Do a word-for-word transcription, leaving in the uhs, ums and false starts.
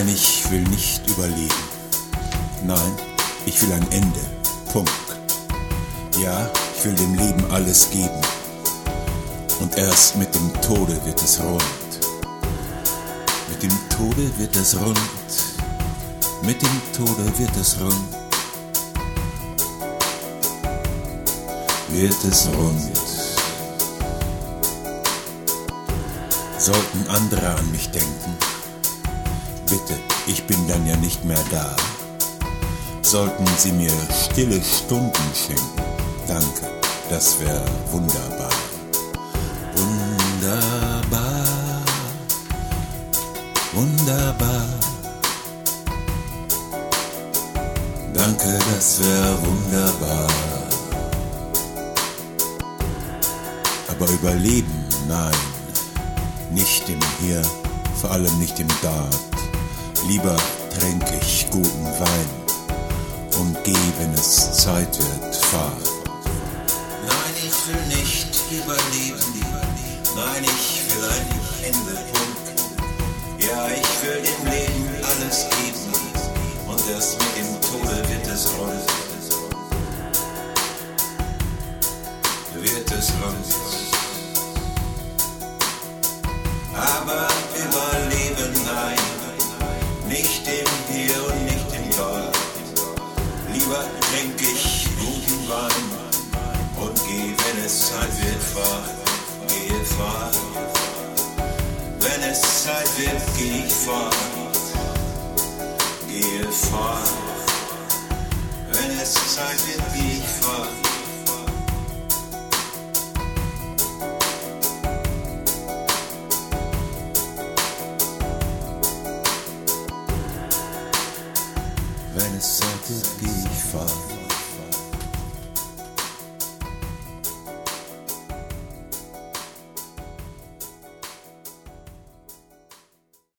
Nein, ich will nicht überleben. Nein, ich will ein Ende. Punkt. Ja, ich will dem Leben alles geben. Und erst mit dem Tode wird es rund. Mit dem Tode wird es rund. Mit dem Tode wird es rund. Wird es rund. Sollten andere an mich denken, bitte, ich bin dann ja nicht mehr da. Sollten sie mir stille Stunden schenken, danke, das wär wunderbar. Wunderbar, wunderbar. Danke, das wär wunderbar. Aber überleben, nein, nicht im Hier, vor allem nicht im Dort. Lieber tränk ich guten Wein und geh, wenn es Zeit wird, fahr. Nein, ich will nicht überleben. Nein, ich will ein Ende, Punkt. Ja, ich will dem Leben alles geben. Und erst mit dem Tode wird es rund. Wird es rund. Aber überleben, nein, nicht im Hier und nicht im Dort. Lieber trink ich guten Wein und geh, wenn es Zeit wird, fahr, gehe fahr. Wenn es Zeit wird, geh ich fahr, gehe fahr. Wenn es Zeit wird, geh ich fahr. Wenn es Zeit ist, geh ich fahren.